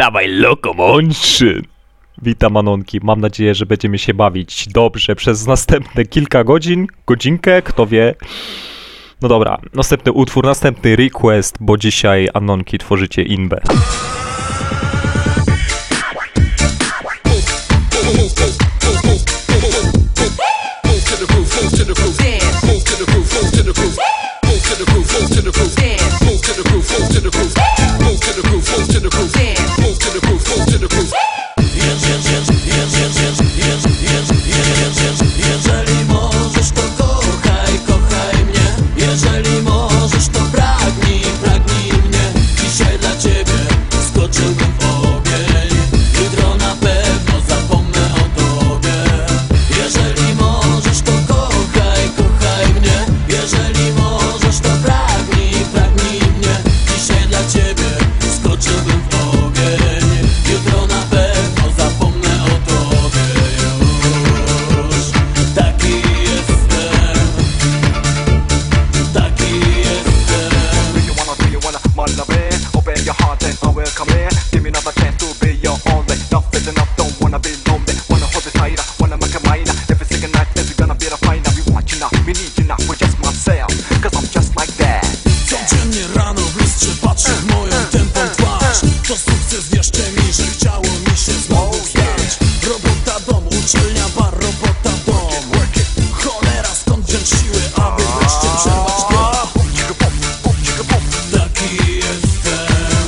Dawaj Locomotion! Witam Anonki, mam nadzieję, że będziemy się bawić dobrze przez następne kilka godzin, godzinkę, kto wie. No dobra, następny utwór, następny request, bo dzisiaj Anonki tworzycie inbę. Jeżeli możesz, to kochaj mnie. Jeżeli możesz, to pragnij mnie. Dzisiaj dla ciebie skoczyłbym w ogień. Jutro na pewno zapomnę o tobie. Jeżeli możesz, to kochaj mnie. Jeżeli możesz, to pragnij mnie. Dzisiaj dla ciebie skoczyłbym w ogień. Jutro na pewno zapomnę o tobie już. Taki jestem. Do you wanna, my love it? Open your heart and I will come in. Give me another chance to be your only. Enough is enough, don't wanna be lonely. Wanna hold it tighter, wanna make it mine. Every single night is gonna be the fight. Now we want you now, we need you now, we're just myself. Cause I'm just like that. Codziennie rano w lustrze patrzę w moją tępą twarz. To sukces, wierzcie mi, że chciało mi się znowu stać. Robota, dom, uczelnia, bar, robota, dom. Cholera, skąd wziąć siły, aby wreszcie przerwać bieg? Taki jestem.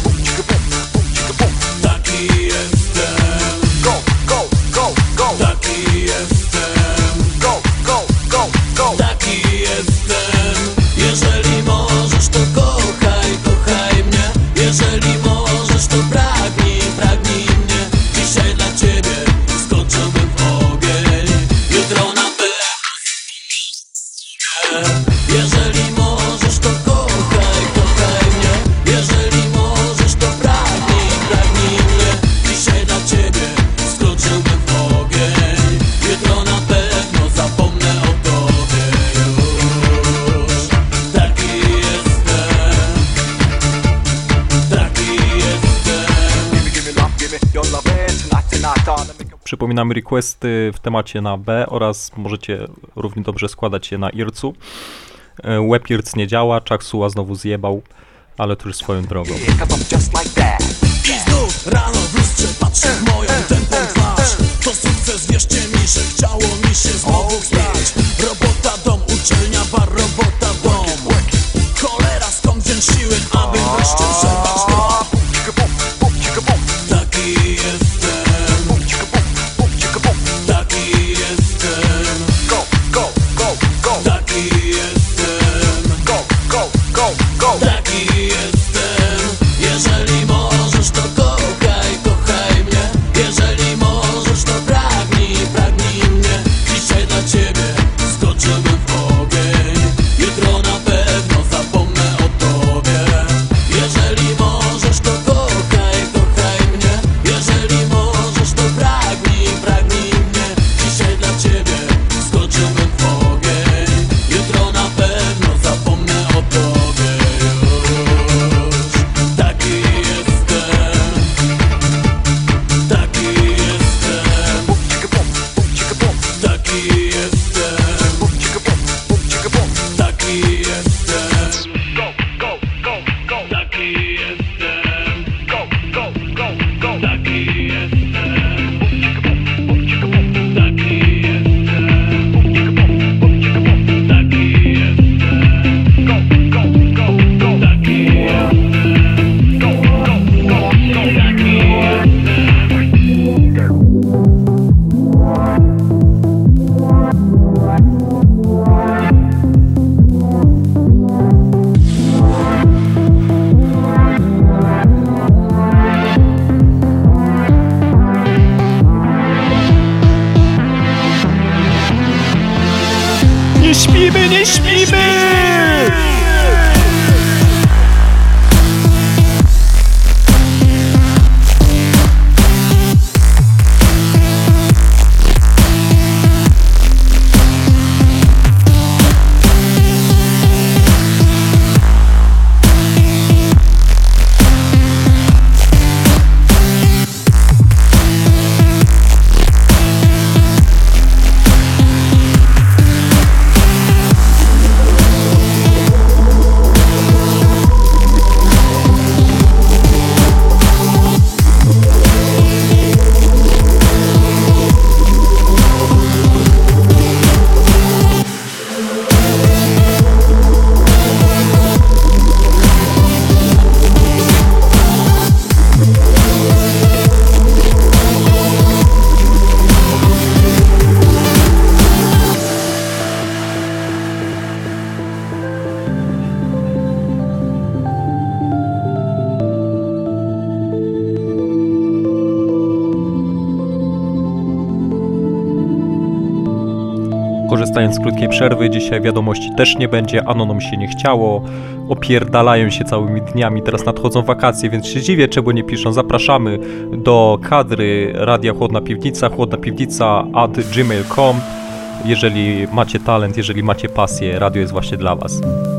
Taki jestem. Go, go, go, go. Taki jestem. Go, go, go, go. Taki jestem. Jeżeli możesz, to kochaj mnie. Jeżeli możesz, to pragnij mnie. Dzisiaj dla ciebie skoczyłbym w ogień. Jutro na pewno zapomnę. Jeżeli możesz, to kochaj mnie. Jeżeli możesz, to pragnij mnie. Dzisiaj dla ciebie skoczyłbym w ogień. Jutro na pewno zapomnę o tobie już. Taki jestem. Taki jestem. Give me love, give me your love it. Tonight, darling, make it. Przypominam requesty w temacie na B oraz możecie równie dobrze składać je na IRC-u. WebIRC nie działa, Czaksuła znowu zjebał, ale to już swoją drogą. Cause I'm just like that. I znów rano w lustrze patrzę w moją tępą twarz. To sukces, wierzcie mi, że chciało mi się znowu stać. Robota, dom, uczelnia, bar, robota, dom. Cholera, skąd wziąć siły, aby wreszcie przerwać to? Taki jestem. Taki jestem. Go, go, go, go. Taki jestem. Go, go, go, go. Taki jestem. Jeżeli możesz, to kochaj mnie. Jeżeli możesz, to pragnij mnie. Dzisiaj dla ciebie skoczyłbym w ogień. Jutro na pewno zapomnę o tobie. Jeżeli możesz, to kochaj mnie. Jeżeli możesz, to pragnij mnie. Dzisiaj dla ciebie skoczyłbym w ogień. Jutro na pewno zapomnę o tobie już. Taki jestem. Taki jestem. Taki jestem. Taki jestem. Go, go, go, go. Taki jestem. Go, go, go, go. Taki jestem. Taki Nie śpimy, nie śpimy! korzystając z krótkiej przerwy, dzisiaj wiadomości też nie będzie, Anonom się nie chciało, opierdalają się całymi dniami, teraz nadchodzą wakacje, więc się dziwię, czego nie piszą. Zapraszamy do kadry Radia Chłodna Piwnica @gmail.com. Jeżeli macie talent, jeżeli macie pasję, radio jest właśnie dla was.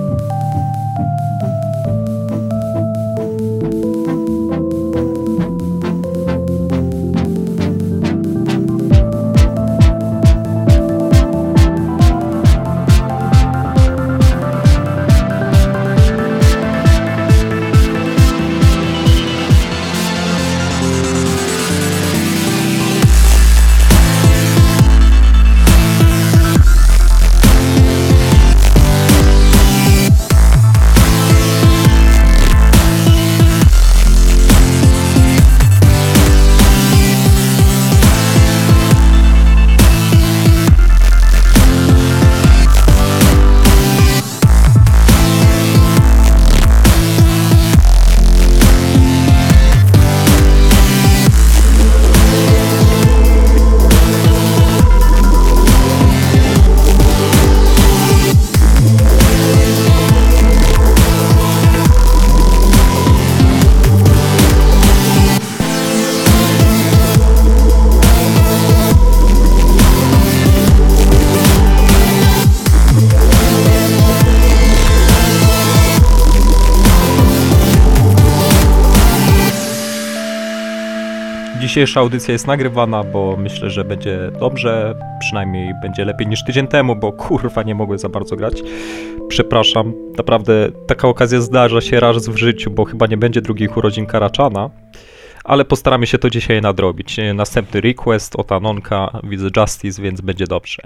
Dzisiejsza audycja jest nagrywana, bo myślę, że będzie dobrze, przynajmniej będzie lepiej niż tydzień temu, bo kurwa nie mogłem za bardzo grać. Przepraszam, naprawdę taka okazja zdarza się raz w życiu, bo chyba nie będzie drugich urodzin Karaczana, ale postaramy się to dzisiaj nadrobić. Następny request od Anonka, widzę Justice, więc będzie dobrze.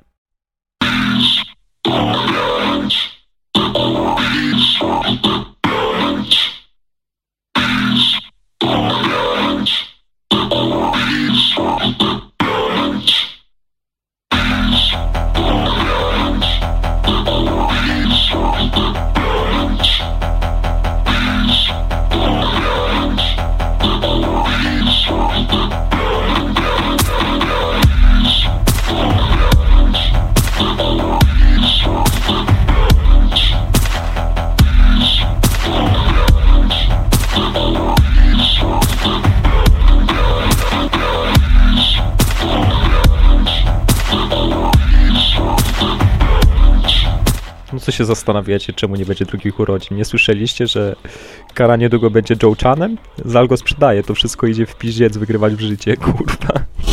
No co się zastanawiacie, czemu nie będzie drugich urodzin? Nie słyszeliście, że Kara niedługo będzie Joe Chanem? Zal go sprzedaje, to wszystko idzie w piździec wygrywać w życie, kurwa.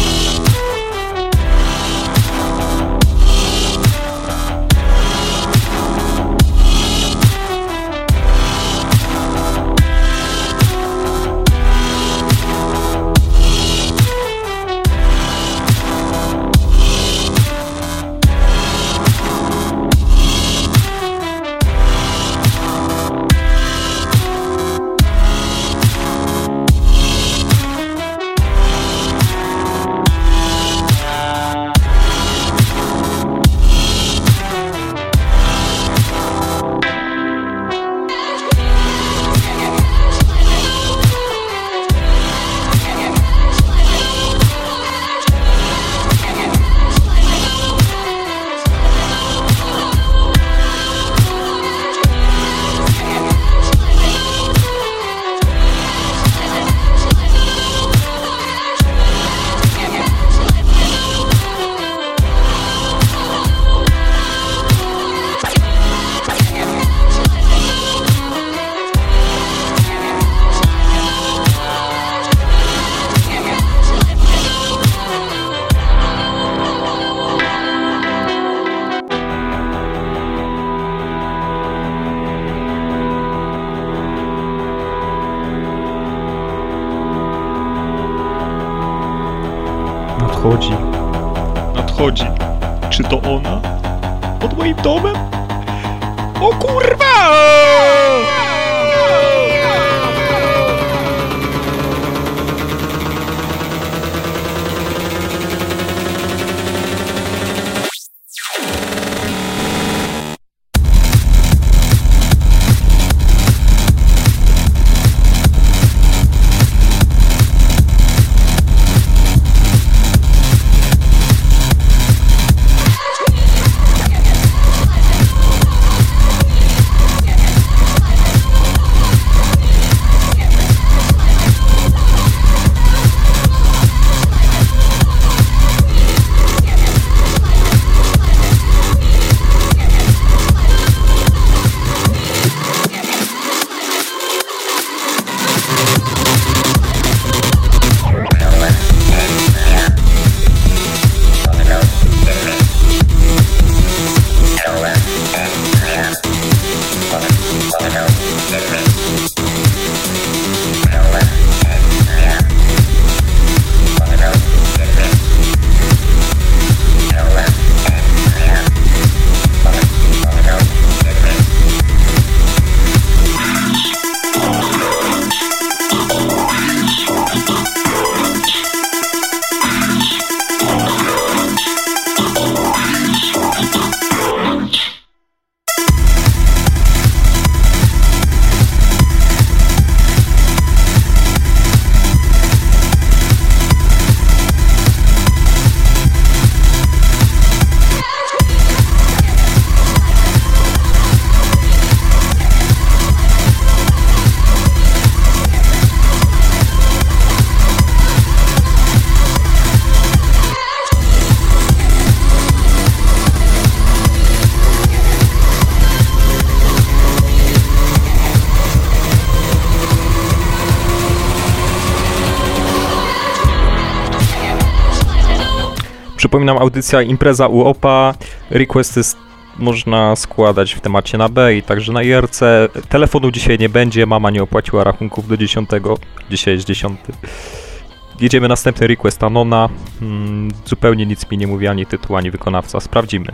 Nadchodzi. Czy to ona? Pod moim domem? O kurwa! Przypominam, audycja impreza u Opa. Requesty można składać w temacie na B i także na IRC. Telefonu dzisiaj nie będzie, mama nie opłaciła rachunków do 10. Dzisiaj jest 10. Jedziemy następny request Anona. Zupełnie nic mi nie mówi ani tytuł, ani wykonawca. Sprawdzimy.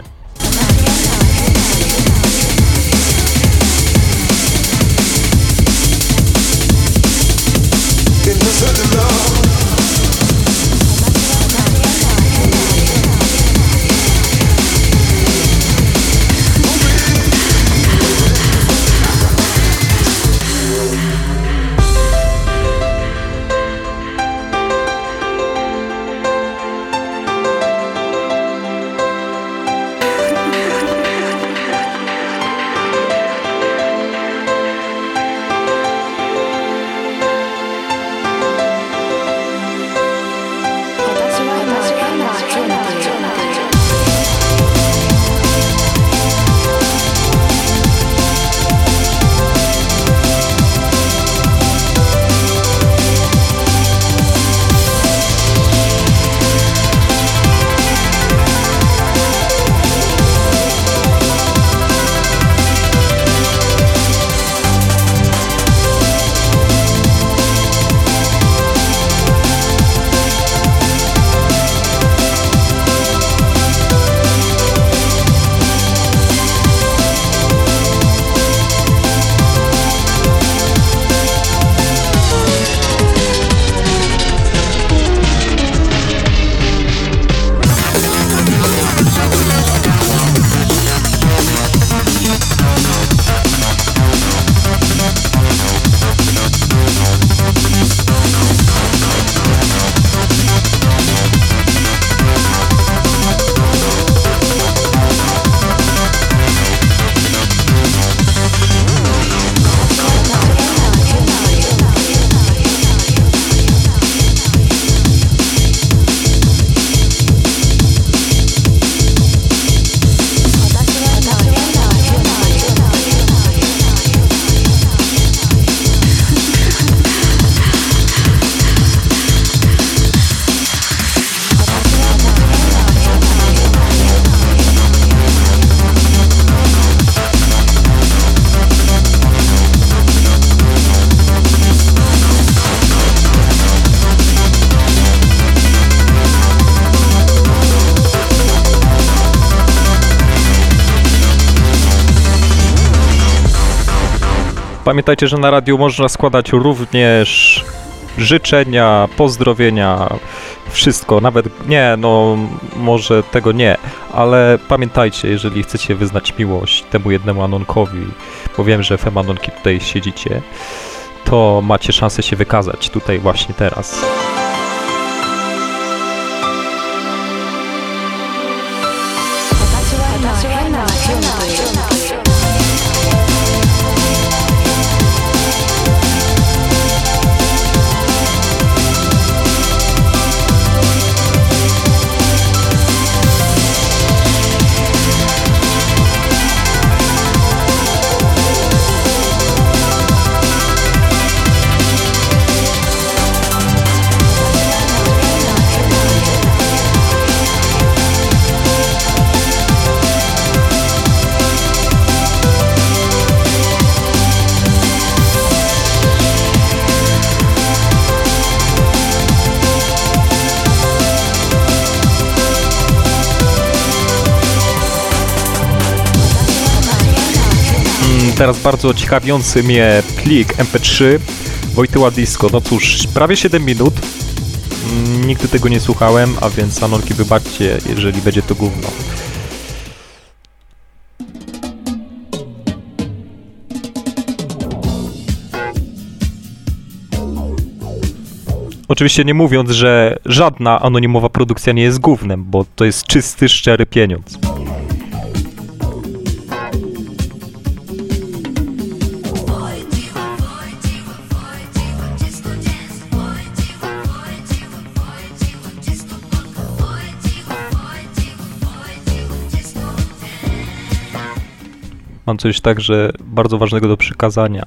Pamiętajcie, że na radiu można składać również życzenia, pozdrowienia, wszystko, nawet nie, no może tego nie, ale pamiętajcie, jeżeli chcecie wyznać miłość temu jednemu Anonkowi, bo wiem, że Femanonki tutaj siedzicie, to macie szansę się wykazać tutaj właśnie teraz. Teraz bardzo ciekawiący mnie plik MP3 Wojtyła Disco. No cóż, prawie 7 minut. Nigdy tego nie słuchałem, a więc Anonki, wybaczcie, jeżeli będzie to gówno. Oczywiście nie mówiąc, że żadna anonimowa produkcja nie jest gównem, bo to jest czysty, szczery pieniądz. Mam coś także bardzo ważnego do przekazania.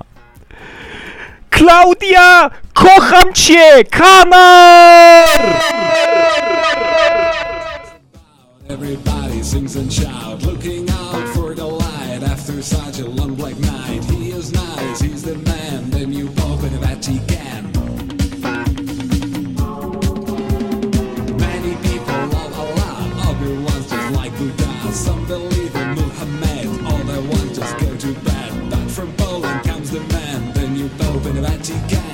Klaudia! Kocham cię! Kanar! sings and shout, looking out for the light after such a long black night. He is nice, he's the man, the new Pope in the Vatican. Many people love Allah, other ones just like Buddha. Some believe in Muhammad, other ones just go to bed. But from Poland comes the man, the new Pope in the Vatican.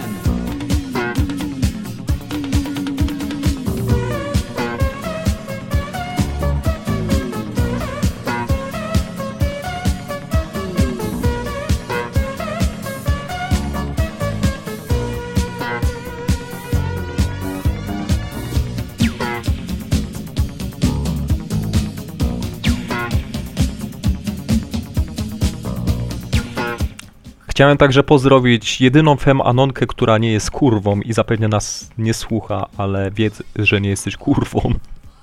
Chciałem także pozdrowić jedyną Anonkę, która nie jest kurwą i zapewne nas nie słucha, ale wiedz, że nie jesteś kurwą.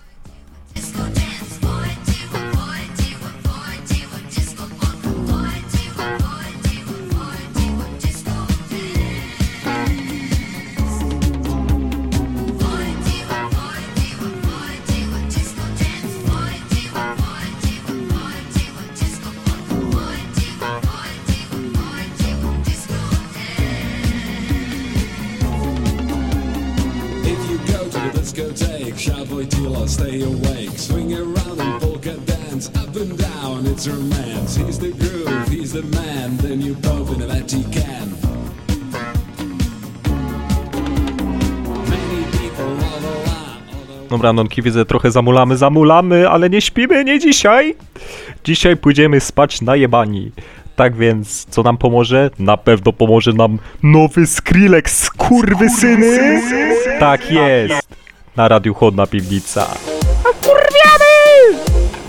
Discotheque, shout Wojtyla, stay awake. Swing around and polka dance, up and down, it's romance. He's the groove, he's the man, the new Pope in the Vatican. Many people love Allah. Dobra, Anonki, widzę, trochę zamulamy, ale nie śpimy, nie dzisiaj. Dzisiaj pójdziemy spać najebani. Tak więc, co nam pomoże? Na pewno pomoże nam nowy Skrillex, skurwysyny! Tak jest! Na Radiu Chłodna Piwnica. A kurwiamy!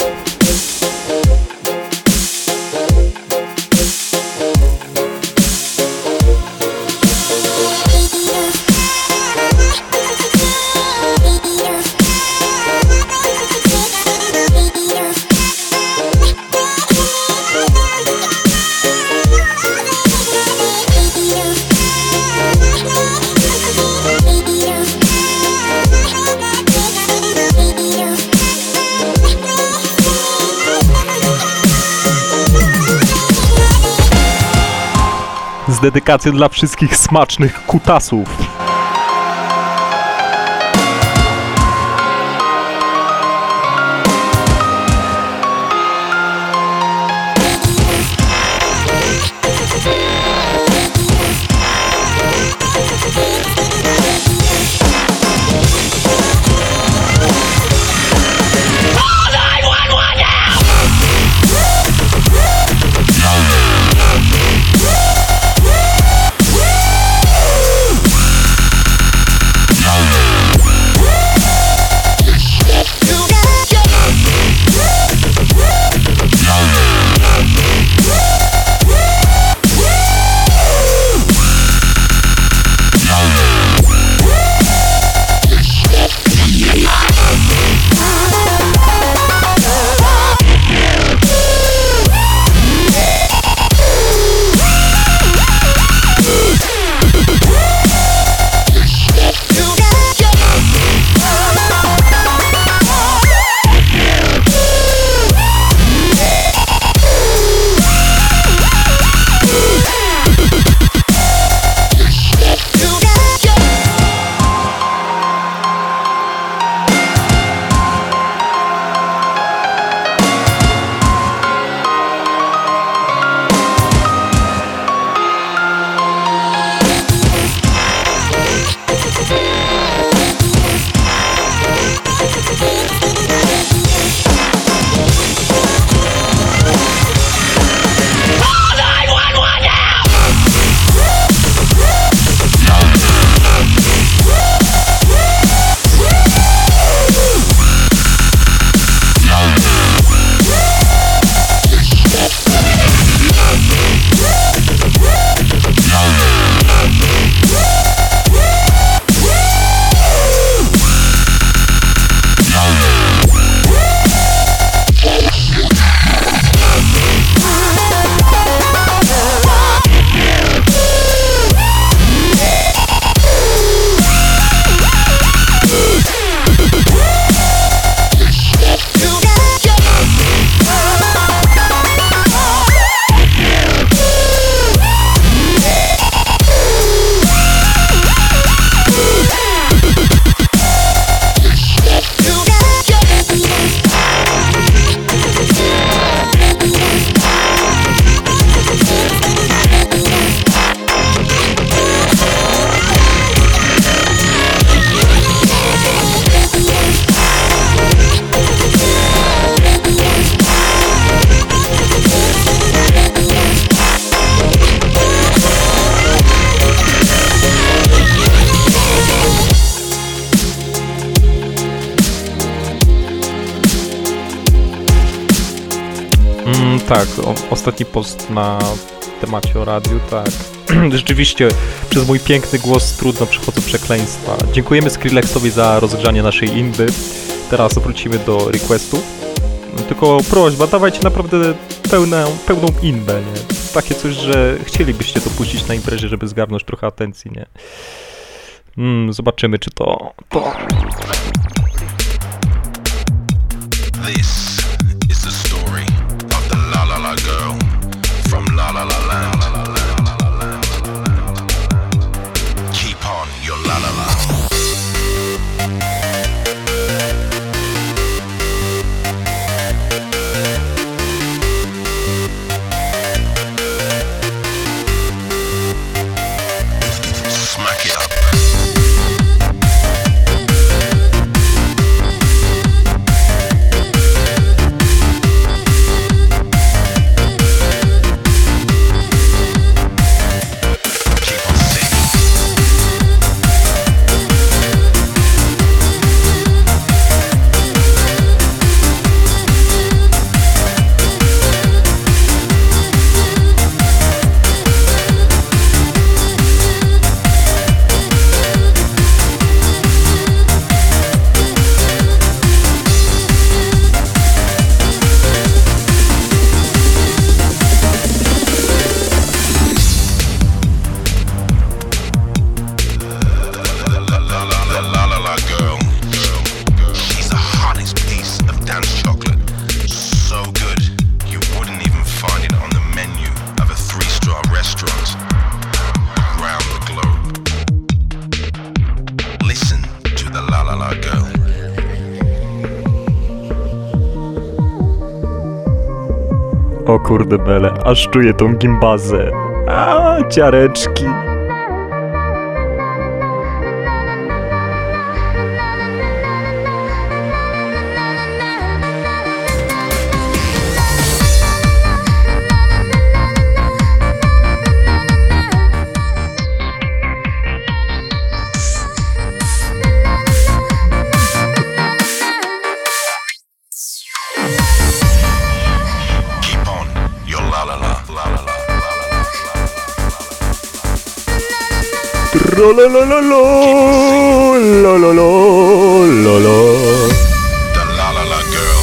Z dedykacją dla wszystkich smacznych kutasów. Tak, ostatni post na temacie o radiu, tak. Rzeczywiście, przez mój piękny głos trudno przechodzą przekleństwa. Dziękujemy Skrillexowi za rozgrzanie naszej inby. Teraz wrócimy do requestów. Tylko prośba, dawajcie naprawdę pełną inbę, nie? Takie coś, że chcielibyście to puścić na imprezie, żeby zgarnąć trochę atencji, nie? Zobaczymy, czy to... This is the story of the La La La girl from La La La Land. Keep on your La La La. Smack it up. O kurde bele, aż czuję tą gimbazę. Ciareczki. Trololololo, lololo, lolo. The La La La girl.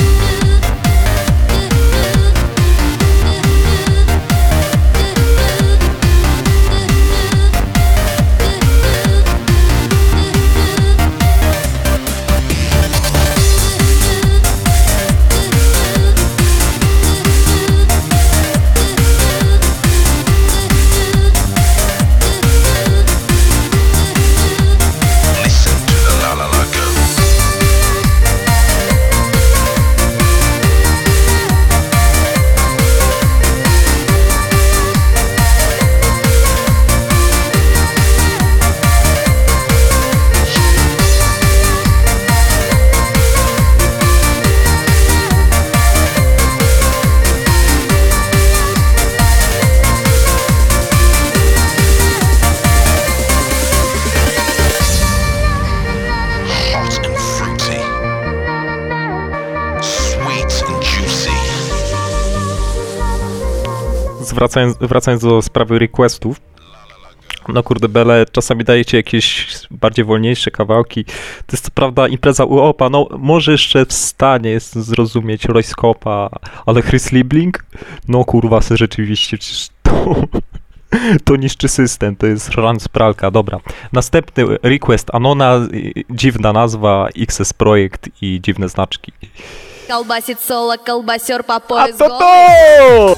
Wracając do sprawy requestów, no kurde bele, czasami dajecie jakieś bardziej wolniejsze kawałki. To jest co prawda impreza UOPA, no może jeszcze w stanie jest zrozumieć Royskopa, ale Chris Liebling? No kurwa, rzeczywiście, przecież to niszczy system, to jest Franz Pralka, dobra. Następny request Anona, dziwna nazwa, XS Projekt i dziwne znaczki. Колбасит соло, колбасер по пояс to голый.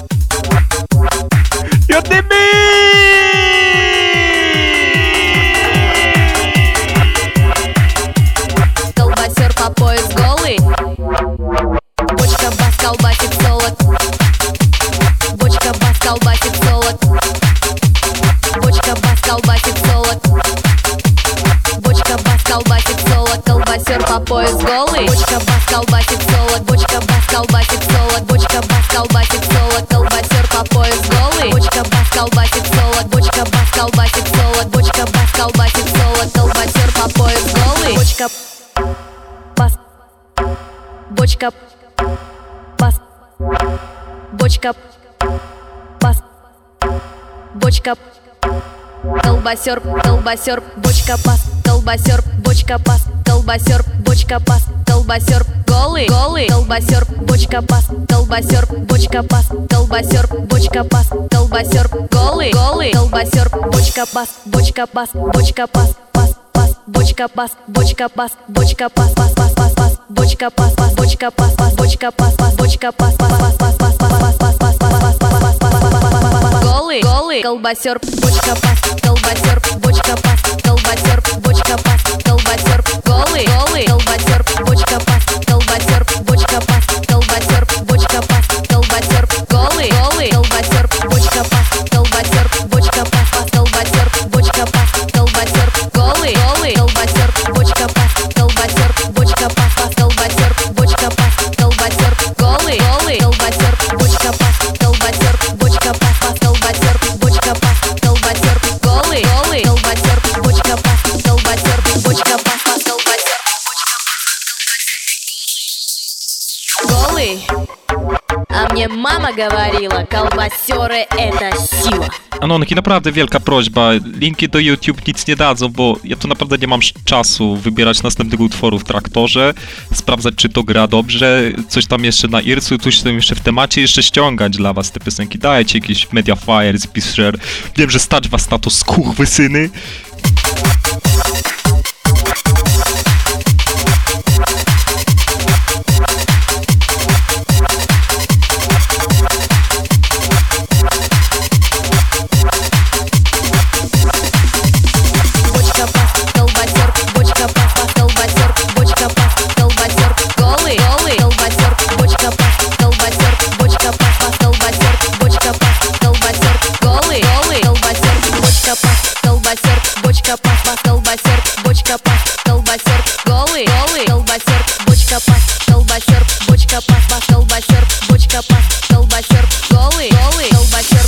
Колбасер по пояс голый. Бочка бас колбасит соло. Бочка бас колбасит соло. Бочка бас колбасит соло. Бочка бас колбасит соло. Колбасер по пояс голый. Бочка бас колбасит соло. Бочка бас колбасит соло. Бочка бас колбасит соло. Колбасер по пояс голый. Бочка бас колбасит соло. Бочка бас колбасит соло. Бочка бас колбасит соло. Колбасер по пояс голый. Бочка бас. Бочка бас. бочка, пас, бочка, колбасер, колбасер, бочка, пас, колбасер, бочка, пас, колбасер, бочка, пас, колбасер, голый, голый, колбасер, бочка, пас, колбасер, бочка, пас, колбасер, бочка, пас, колбасер, голый, голый, колбасер, бочка, пас, бочка, пас, бочка, пас, пас, пас, бочка, пас, бочка, пас, бочка, пас, пас, пас, пас, пас, бочка, пас, пас, бочка, пас, пас, бочка, пас, пас, бочка, пас, пас, пас, пас, пас, пас, пас, пас, пас, пас, пас, пас, голый, голый, колбасер, бочка, пас, колбасер, бочка, пас, колбасер, бочка, пас, колбасер, голый, голый, колбасер, бочка, пас, колбасер, бочка, пас, колбасер, бочка, пас, колбасер, голый, голый, колбасер, бочка, пас, колбасер, бочка, пас, пас, колбасер, бочка, пас, колбасер, голый, голый, колбасер, бочка, пас, колбасер, бочка, пас, пас, колбасер, бочка, пас, колбасер, голый, голый, колбасер, бочка, пас, колбасер, бочка, пас, пас, колбасер, бочка, пас, колбасер, голый, голый, колбасер, бочка, пас, колбасер, бочка, пас, пас, колбасер, голый. А мне мама говорила, колбасеры это сила. Anonki, naprawdę wielka prośba, linki do YouTube nic nie dadzą, bo ja tu naprawdę nie mam czasu wybierać następnego utworu w traktorze, sprawdzać czy to gra dobrze, coś tam jeszcze na Ircu, coś tam jeszcze w temacie, jeszcze ściągać dla was te piosenki, dajcie jakieś Mediafire, Zipshare, wiem, że stać was na to skurwysyny. Бочка, пас, пас, колбасер, бочка, пас, колбасер, голый, голый, колбасер, бочка, пас, колбасер, бочка, пас, пас, колбасер, бочка, пас, колбасер, голый, голый, колбасер.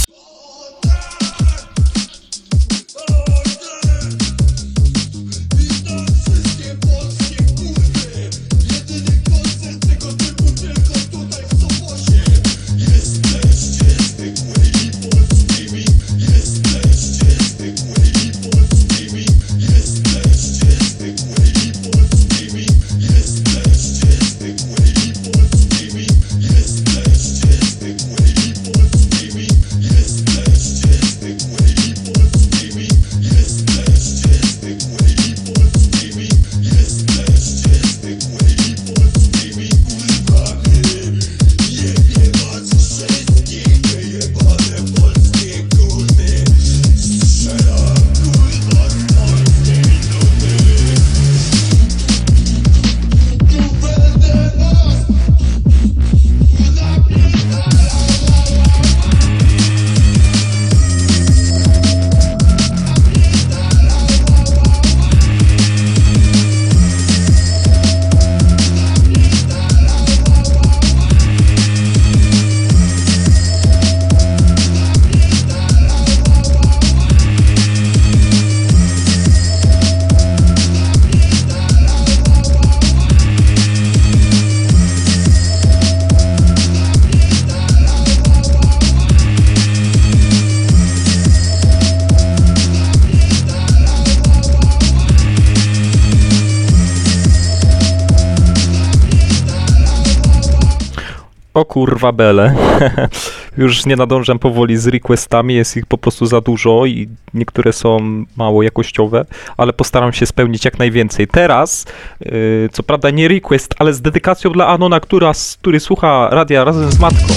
O kurwa bele. Już nie nadążam powoli z requestami, jest ich po prostu za dużo i niektóre są mało jakościowe, ale postaram się spełnić jak najwięcej. Teraz, co prawda nie request, ale z dedykacją dla Anona, który słucha radia razem z matką.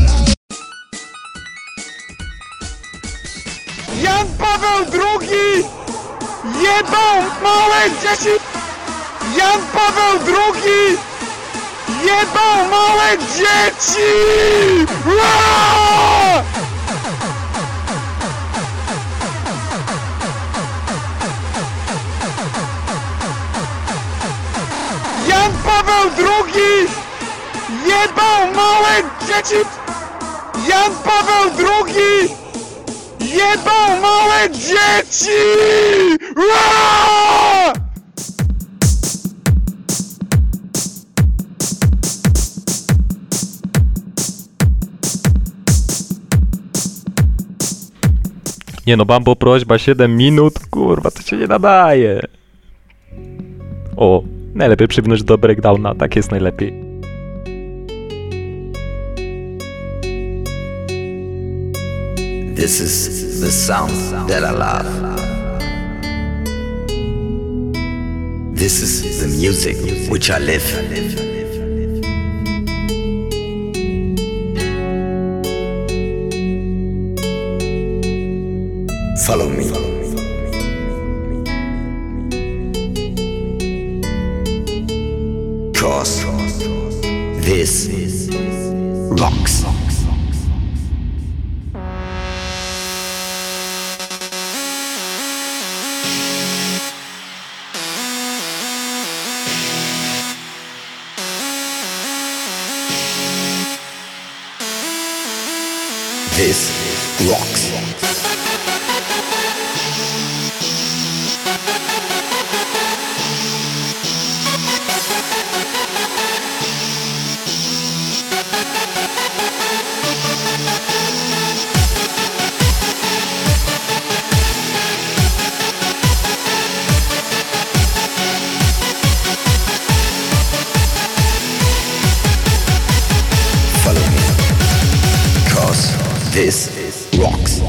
Jan Paweł II jebał małe dzieci! Jan Paweł II jebał małe dzieci! Aaaa! Jan Paweł II jebał małe dzieci! Jan Paweł II jebał małe dzieci! Aaaa! Nie no, Bambo, prośba, 7 minut, kurwa, to się nie nadaje. O, najlepiej przywinąć do breakdowna, tak jest najlepiej. This is the sound that I love. This is the music which I live. Follow me. Cause this rocks. This rocks. Follow me, 'cause this rocks.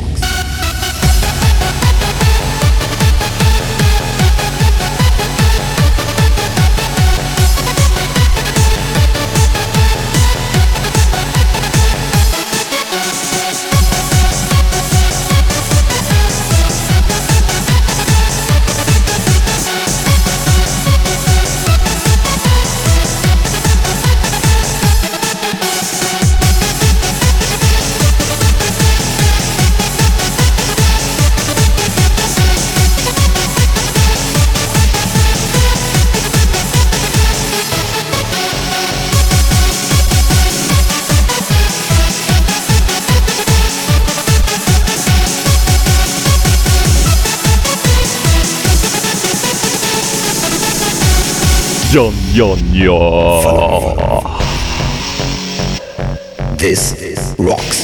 This rocks.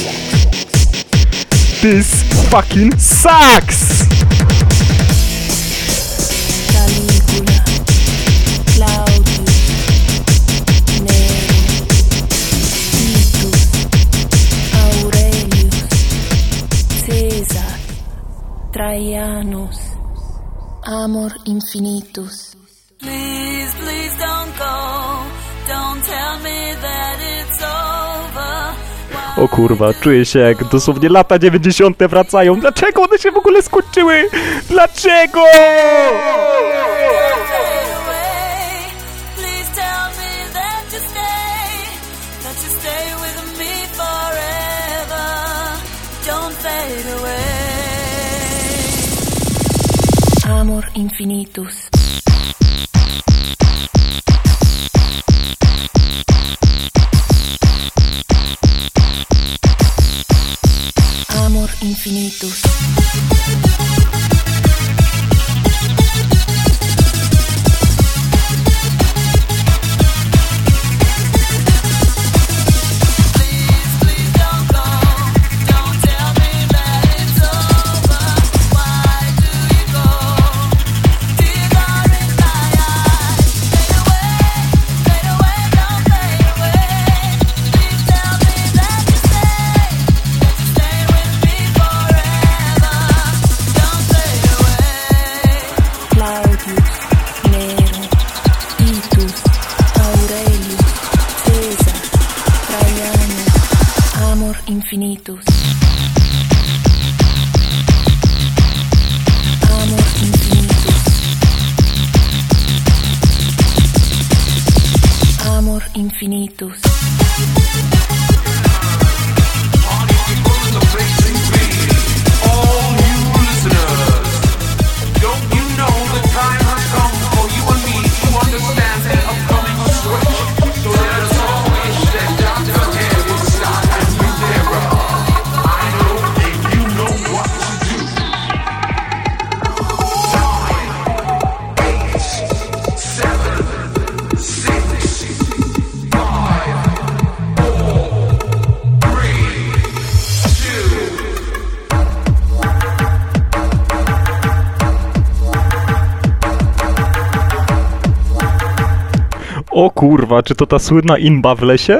This fucking sucks! Caligula, Claudius, Nero, Titus, Aurelius, Caesar, Trajanus, Amor infinitus. Please, please don't go. Don't tell me that it's over. O kurwa, czuję się jak dosłownie lata 90. wracają. Dlaczego one się w ogóle skończyły? Dlaczego? Please tell me that you stay with me forever. Don't fade away. Amor infinitus. Amor infinitus. Infinitus. Amor infinitus. Amor infinitus. O kurwa, czy to ta słynna inba w lesie?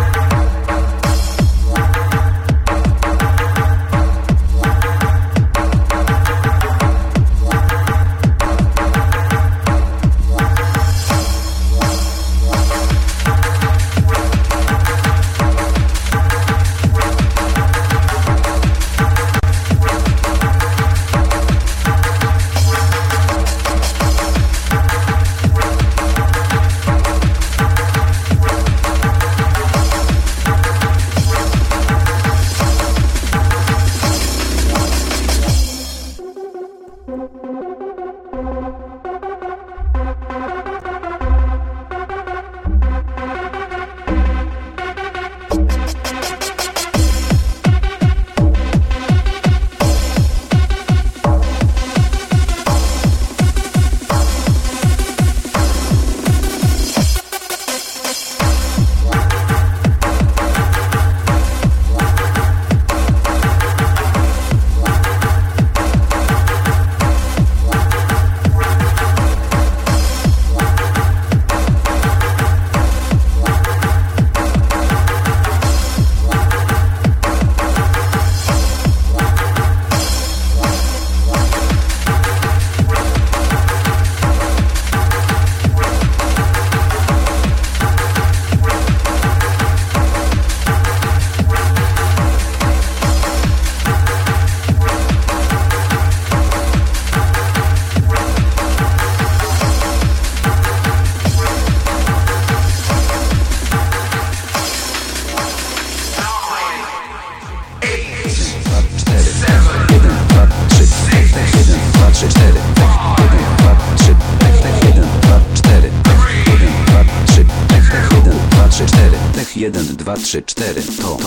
Jeden, dwa, trzy, cztery.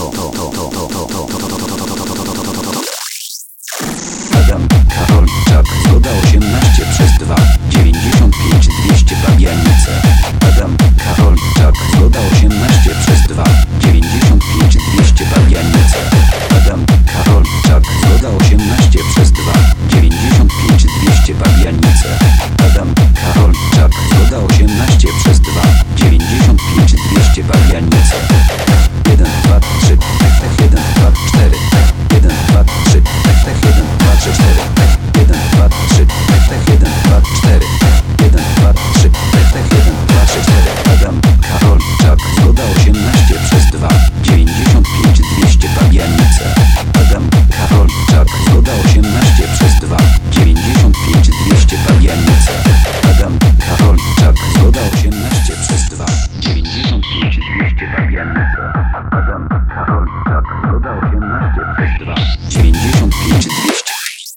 Adam, Karol, Czak, zgoda 18 przez 2, 95, 200 Babianice. Adam, Karol, Czak, zgoda 18 przez 2, 95, 200 Babianice. Adam, Karol, Czak, zgoda 18 przez 2, 95, 200 Babianice. Adam, Karol, Czak, zgoda 18 przez 2, 95, 200 Babianice. 1, 2, 3, 1, 2, 4, 1, 2, 3, 1, 2, 3, 4, 1, 2, 3, 1, 2, 4, 1, 2, 3, 1, 2, 3, 4. Adam, Karol, Czak, zgoda 18 przez 2, 95, 200 Babianice. Adam, Karol, Czak, zgoda 18 przez 2, 95, 200 Babianice. Adam, Karol, Czak, zgoda 18 przez 2, 95, 200 Babianice. Adam, Karol, Czak, zgoda 18 przez 2, 95, 200.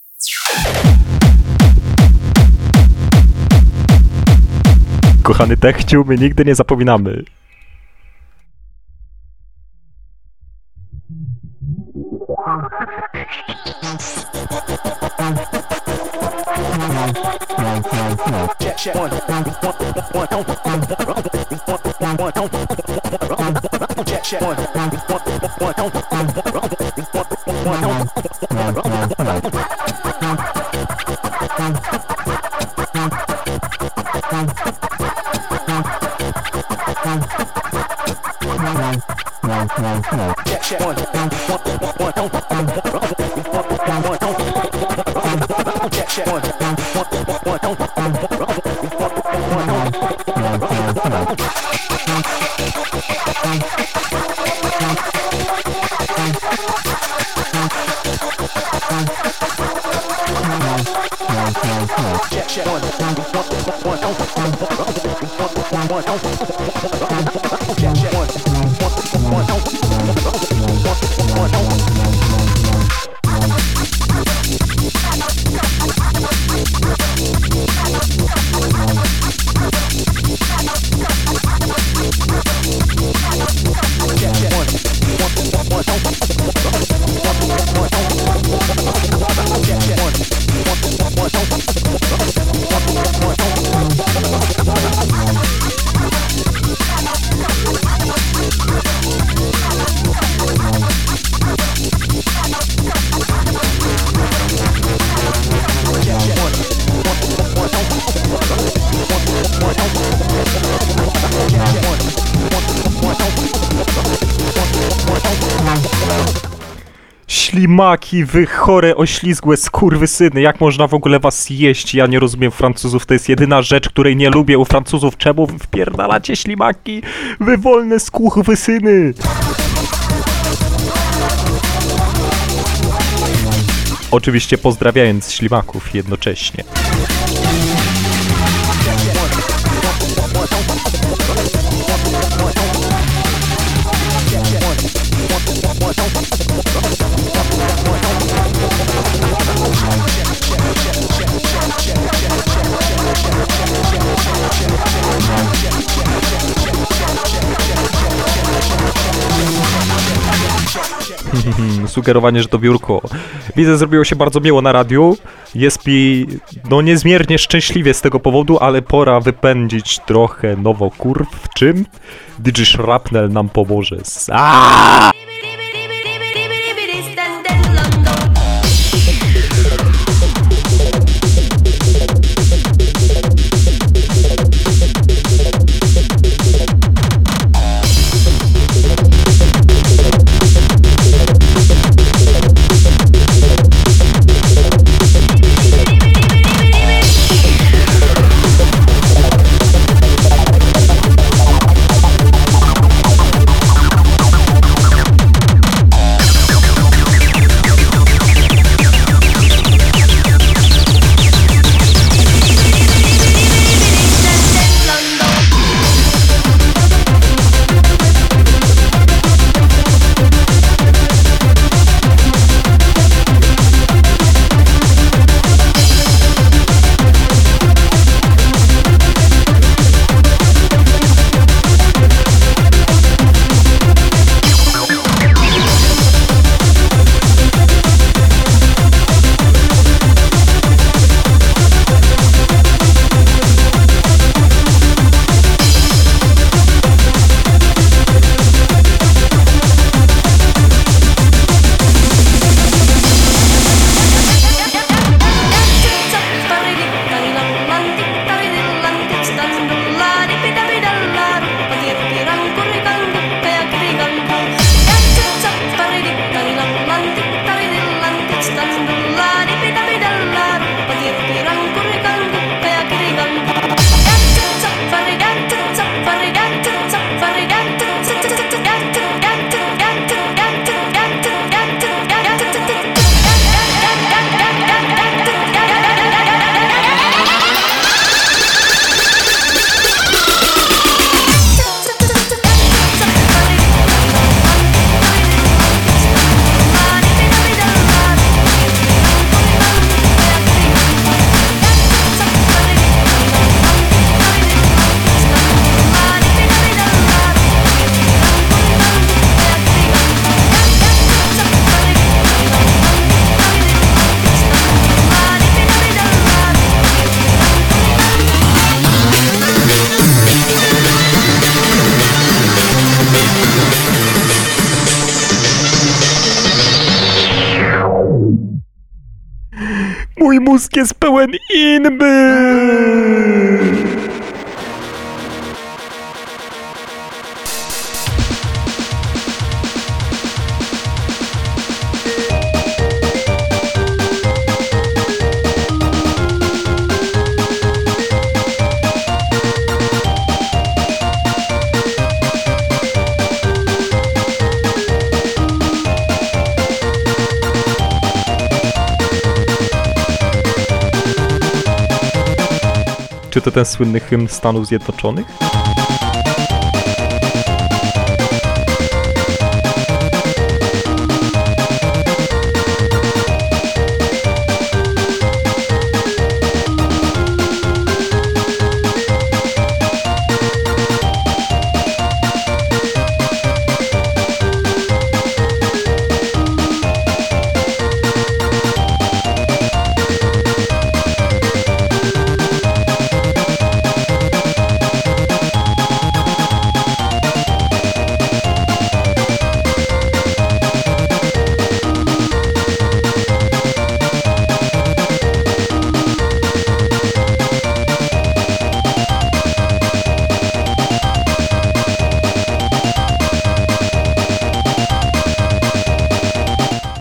Kochany Techciu, my nigdy nie zapominamy. Ślimaki, wy chore, oślizgłe skurwysyny, jak można w ogóle was jeść? Ja nie rozumiem Francuzów, to jest jedyna rzecz, której nie lubię u Francuzów. Czemu wy wpierdalacie ślimaki? Wy wolne skurwysyny! Oczywiście pozdrawiając ślimaków jednocześnie. Sugerowanie, że to biurko. Widzę, zrobiło się bardzo miło na radiu. Jest mi, no niezmiernie szczęśliwie z tego powodu, ale pora wypędzić trochę nowokurw. W czym? DJ Shrapnel nam pomoże. Mój mózg jest pełen inby! Czy to ten słynny hymn Stanów Zjednoczonych?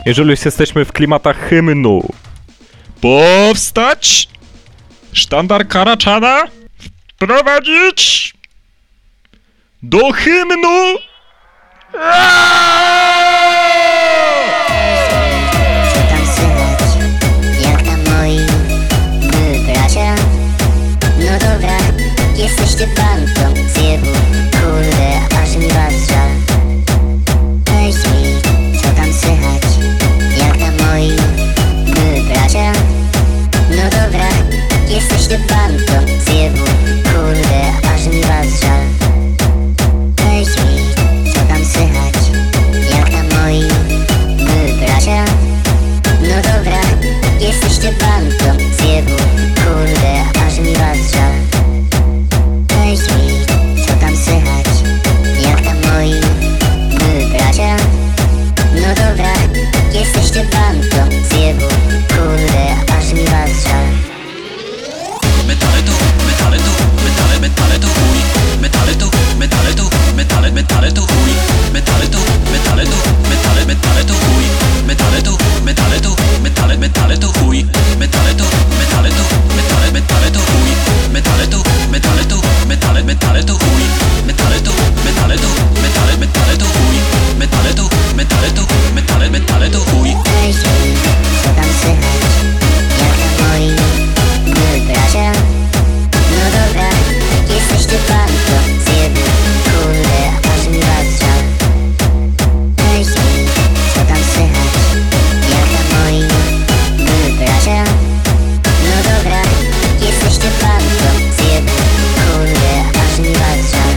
Jeżeli już jesteśmy w klimatach hymnu. Powstać! Sztandar Karaczana wprowadzić do hymnu! Co tam słychać? Jak tam moi były bracia? No dobra, jesteście bandą zjebu. Kurde, aż mi was żal. Weź mi, co tam słychać? Jak tam moi były bracia? No dobra, jesteście bandą zjebu. Kurde, aż mi was żal. Weź mi, co tam słychać? Jak tam moi były bracia? No dobra, jesteście bandą zjebu. Kurde, aż mi was żal. Weź mi, co tam słychać? Jak tam moi były bracia? No dobra, jesteście bandą zjebu. Kurde, aż mi was żal. Metale tu, metale tu, metale, metale tu chuj. Metale tu, metale tu, metale, metale tu chuj. Metale tu, metale tu, metale, metale tu chuj. Metale tu, metale tu, metale, metale tu chuj. Metale tu, metale tu, metale, metale tu chuj. Metale tu, metale tu, metale, metale tu chuj. Metale tu, metale tu, metale, metale tu chuj. Metale tu, metale tu, metale, metale tu chuj. Weź mi, co tam słychać? Jak tam moi były bracia? No dobra, jesteście bandą zjebu. Kurde, aż mi was żal. Weź mi, co tam słychać? Jak tam moi były bracia? No dobra, jesteście bandą zjebu. Kurde, aż mi was żal.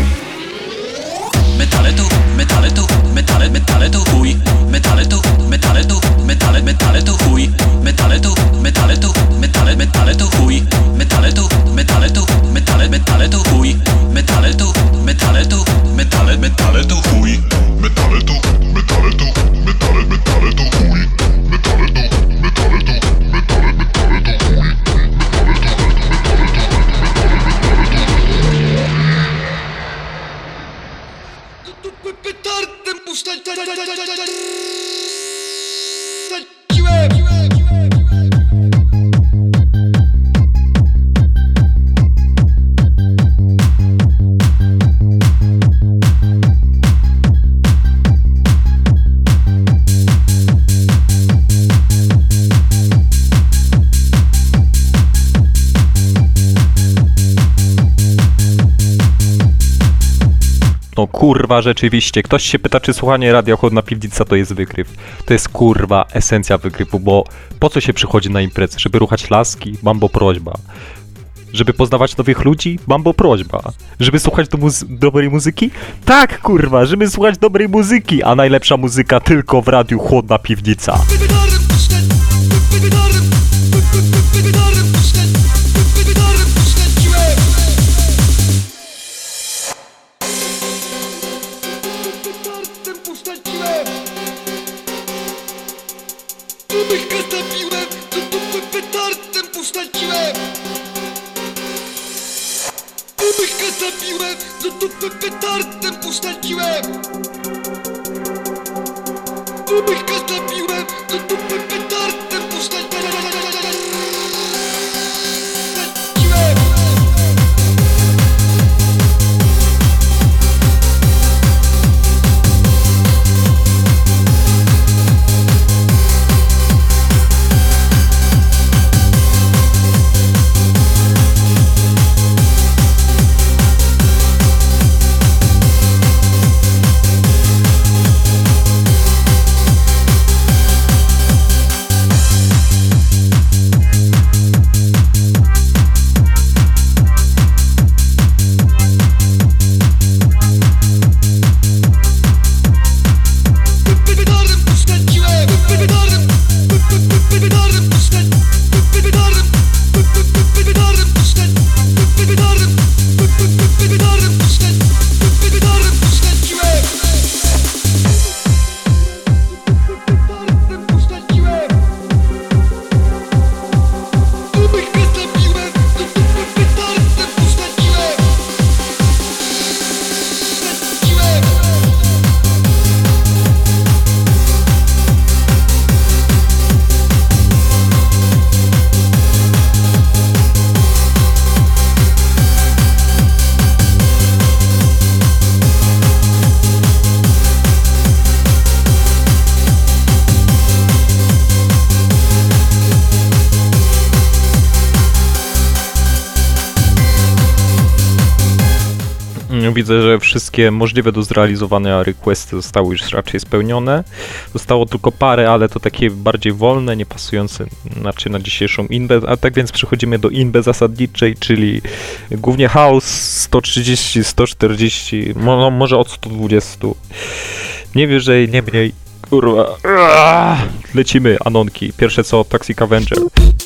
Metale tu, metale tu, metale, metale tu chuj. Metale tu, metale tu, metale, metale tu chuj. Metale tu, metale tu, metale, metale tu chuj. Metale tu, metale tu, metale, metale tu chuj. Metale tu, metale tu, metale, metale tu chuj. Metale tu, metale tu, metale, metale tu chuj. Metale tu, metale tu, metale, metale tu chuj. Petardem puszczać. No kurwa, rzeczywiście. Ktoś się pyta, czy słuchanie Radia Chłodna Piwnica to jest wygryw. To jest kurwa esencja wygrywu, bo po co się przychodzi na imprezy? Żeby ruchać laski? Mambo prośba. Żeby poznawać nowych ludzi? Mambo prośba. Żeby słuchać dobrej muzyki? Tak kurwa, żeby słuchać dobrej muzyki, a najlepsza muzyka tylko w Radiu Chłodna Piwnica. Widzę, że wszystkie możliwe do zrealizowania requesty zostały już raczej spełnione. Zostało tylko parę, ale to takie bardziej wolne, nie pasujące na dzisiejszą inbę. A tak więc przechodzimy do inby zasadniczej, czyli głównie house 130, 140, może od 120. Nie wyżej, nie mniej. Kurwa. Lecimy, Anonki. Pierwsze co, Toxic Avenger.